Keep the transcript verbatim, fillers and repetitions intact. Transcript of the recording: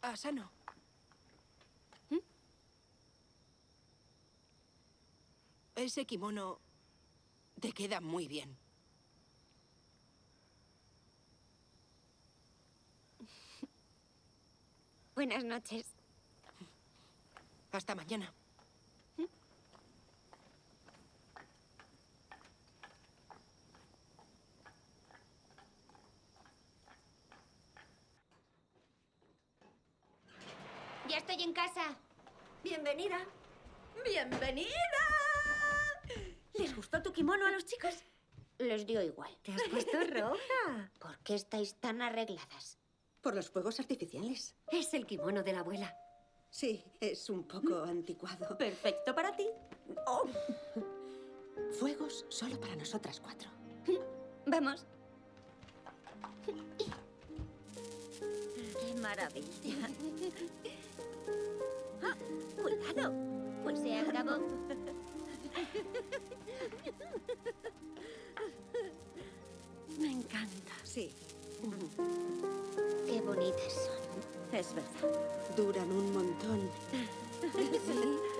Asano. ¿Mm? Ese kimono te queda muy bien. Buenas noches. Hasta mañana. Ya estoy en casa. Bienvenida. ¡Bienvenida! ¿Les gustó tu kimono a los chicos? Les dio igual. Te has puesto roja. ¿Por qué estáis tan arregladas? Por los fuegos artificiales. Es el kimono de la abuela. Sí, es un poco anticuado. Perfecto para ti. Oh. Fuegos solo para nosotras cuatro. Vamos. ¡Qué maravilla! ¡Ah! ¡Cuidado! Pues se acabó. Me encanta. Sí. Qué bonitas son. Es verdad. Duran un montón. Sí.